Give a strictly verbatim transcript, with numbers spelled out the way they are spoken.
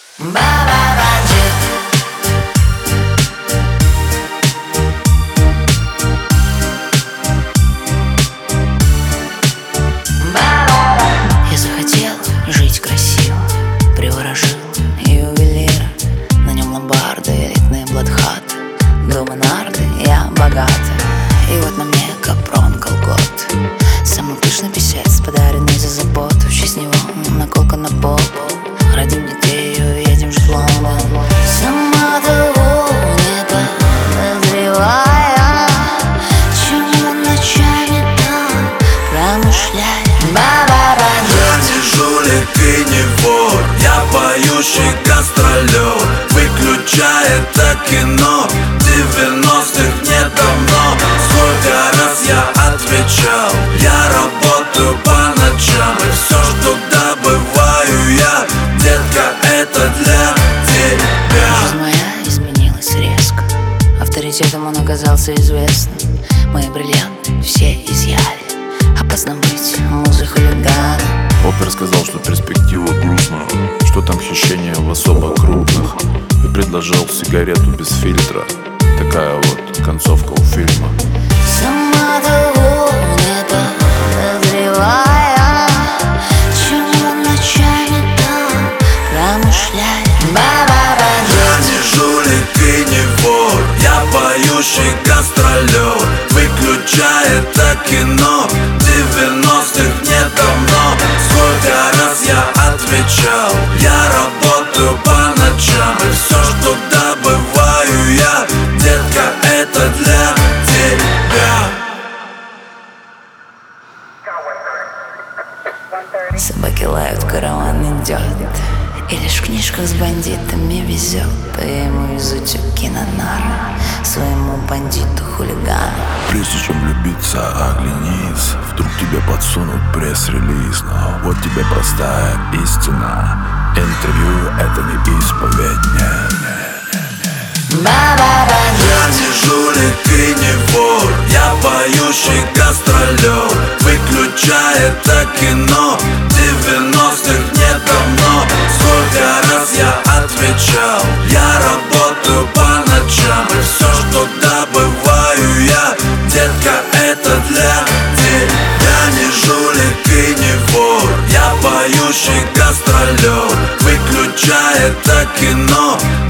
Я захотел жить красиво, приворожил ювелира. На нем ломбарды, элитные бладхаты, дома нарды, я богата. И вот на мне капрон колгот, самый пышный писец, подаренный за заботу. В честь него наколка на попу. Родим детей и уедем жить в Лондон. Сама того не подозревая, чем он ночами там промышляет. Я не жулик и не вор, я поющий гастролер. Выключай это кино, девяностых нет давно. Сколько раз я отвечал, я работаю по ночам. И все, что добываю я, детка, это для тебя. Жизнь моя изменилась резко, авторитетом он оказался известным. Мои бриллианты все изъяли, опасно быть музой хулигана. Опер сказал, что перспектива грустная, что там хищение в особо крупных, и предложил сигарету без фильтра. Такая вот концовка у фильма. Сама того не подозревая, чем он ночами там промышляет. Я не жулик и не вор, я поющий гастролер. Выключай это кино, девяностых нет давно. Сколько раз я отвечал, я работаю по ночам. И все, что добываю я, детка, это для тебя. Собаки лают, караван идет, и лишь в книжках с бандитами везет. То я ему везу тюки на нары, своему бандиту хулигану. Прежде чем влюбиться, оглянись, вдруг тебе подсунут пресс-релиз. Но вот тебе простая истина: интервью — это не исповедь, не, Я не жулик и не вор, я поющий гастролер. Выключай это кино, девяностых нет давно. Сколько раз я отвечал, я работаю по ночам. И все, что добываю я, детка, это для тебя. Я не жулик и не вор, я поющий гастролер. Выключай это кино,